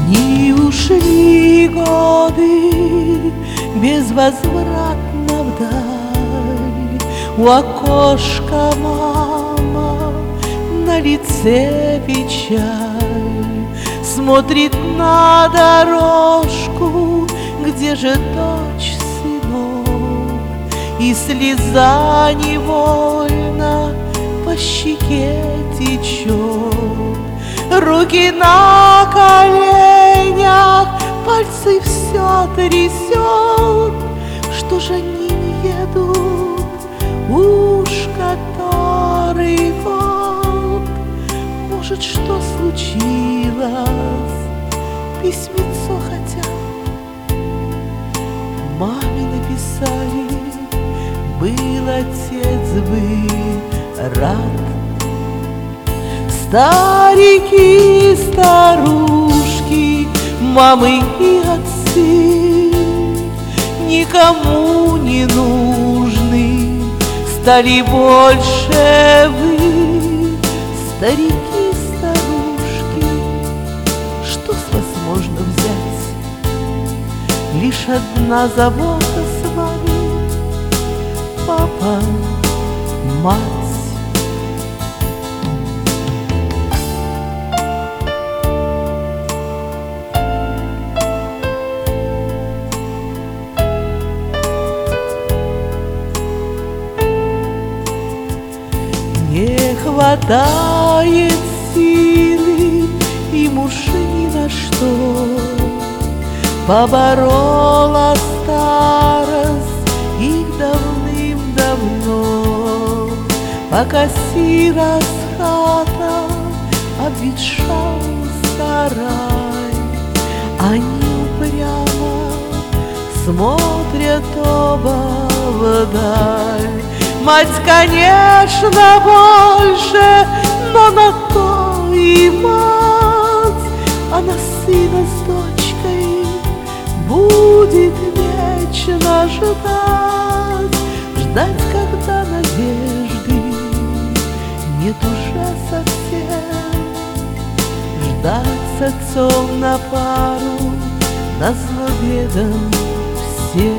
Не ушли годы безвозвратно вдаль. У окошка мама, на лице печаль, смотрит на дорожку, где же дочь, сынок, и слеза невольно по щеке течет. Руки на коленях, пальцы все трясет. Что же они не едут, уж который год? Может, что случилось, письмецо хотя маме написали, был отец бы рад. Старики, старушки, мамы и отцы никому не нужны, стали больше вы. Старики, старушки, что с вас можно взять? Лишь одна забота с вами, папа, мать. Не хватает силы им уж ни на что, поборола старость их давным-давно. Пока сирос хата, обветшал сарай, они упрямо смотрят оба вдаль. Мать, конечно, больше, но на то и мать. Она сына с дочкой будет вечно ждать, ждать, когда надежды нет уже совсем, ждать с отцом на пару, назло бедам всем.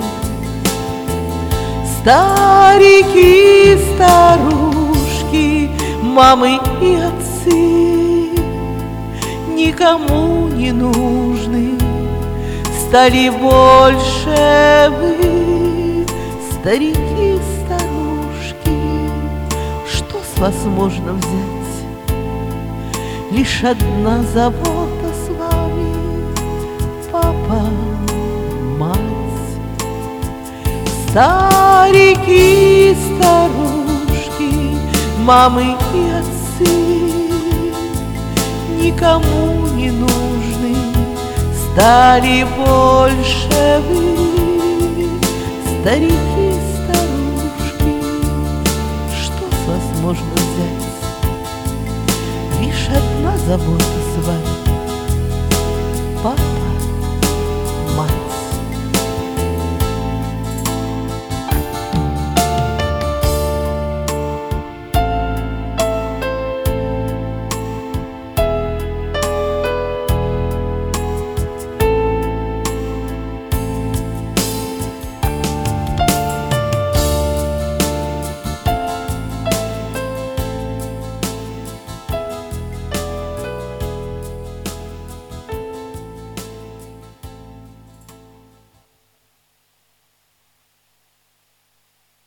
Старики, старушки, мамы и отцы никому не нужны, стали больше вы. Старики, старушки, что с вас можно взять? Лишь одна забота с вами, папа, мать. Старики, старушки, мамы и отцы никому не нужны, стали больше вы. Старики, старушки, что с вас можно взять? Лишь одна забота